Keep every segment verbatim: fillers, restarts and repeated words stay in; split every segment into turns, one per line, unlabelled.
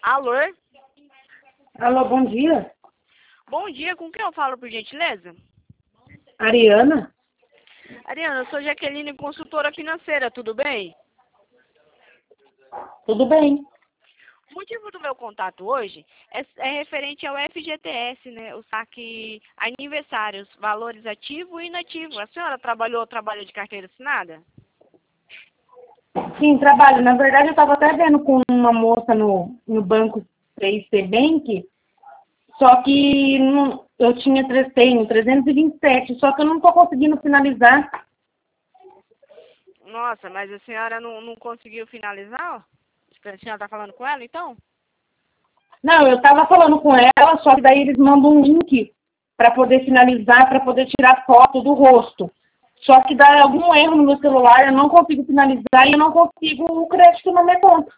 Alô?
Alô, bom dia.
Bom dia, com quem eu falo, por gentileza?
Ariana?
Ariana, eu sou Jaqueline, consultora financeira, tudo bem?
Tudo bem.
O motivo do meu contato hoje é, é referente ao F G T S, né? O saque aniversários, valores ativo e inativo. A senhora trabalhou ou trabalha de carteira assinada?
Sim, trabalho. Na verdade, eu estava até vendo com uma moça no, no banco C I C Bank, só que não, eu tinha, tre- tenho trezentos e vinte e sete, só que eu não estou conseguindo finalizar.
Nossa, mas a senhora não, não conseguiu finalizar? A senhora está falando com ela, então?
Não, eu estava falando com ela, só que daí eles mandam um link para poder finalizar, para poder tirar foto do rosto. Só que dá algum erro no meu celular, eu não consigo finalizar e eu não consigo o crédito na minha conta.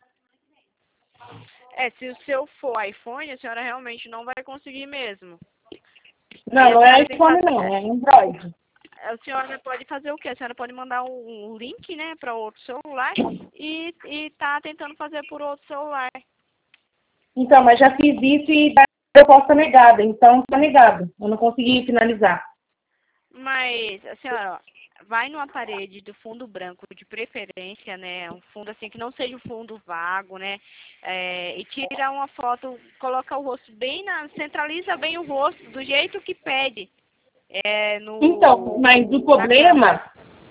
É, se o seu for iPhone, a senhora realmente não vai conseguir mesmo.
Não,
Aí a
não é
senhora tem que
iPhone
fazer...
não, é Android.
A senhora pode fazer o quê? A senhora pode mandar um, um link, né, para outro celular e, e tá tentando fazer por outro celular.
Então, mas já fiz isso e a proposta negada, então está negado. Eu não consegui finalizar.
Mas, a senhora, ó, vai numa parede do fundo branco, de preferência, né, um fundo assim que não seja um fundo vago, né, é, e tira uma foto, coloca o rosto bem na, centraliza bem o rosto, do jeito que pede, é,
Então,
no,
mas o
na câmera.
problema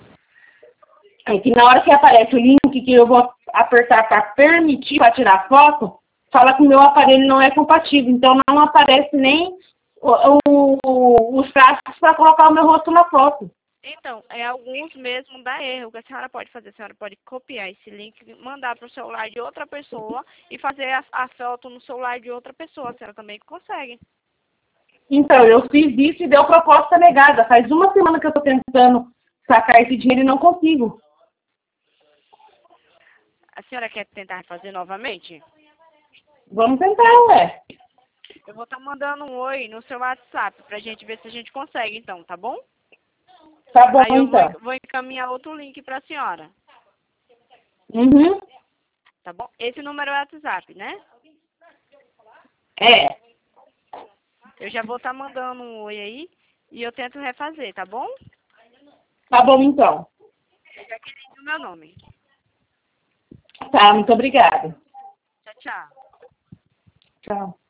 é que na hora que aparece o link que eu vou apertar para permitir para tirar foto, fala que o meu aparelho não é compatível. Então não aparece nem o, o, os traços para colocar o meu rosto na foto.
Então, é alguns mesmo dá erro. O que a senhora pode fazer? A senhora pode copiar esse link, mandar para o celular de outra pessoa e fazer a, a foto no celular de outra pessoa. A senhora também consegue.
Então, eu fiz isso e deu proposta negada. Faz uma semana que eu estou tentando sacar esse dinheiro e não consigo.
A senhora quer tentar fazer novamente?
Vamos tentar, ué.
Eu vou estar mandando um oi no seu WhatsApp pra gente ver se a gente consegue, então, tá bom?
Tá bom,
Aí eu vou,
então.
vou encaminhar outro link pra senhora,
Uhum.
tá bom? Esse número é o WhatsApp, né?
É.
Eu já vou estar mandando um oi aí e eu tento refazer, tá bom?
Tá bom, então.
Já que o meu nome.
Tá, muito obrigada.
Tchau, tchau.
Tchau.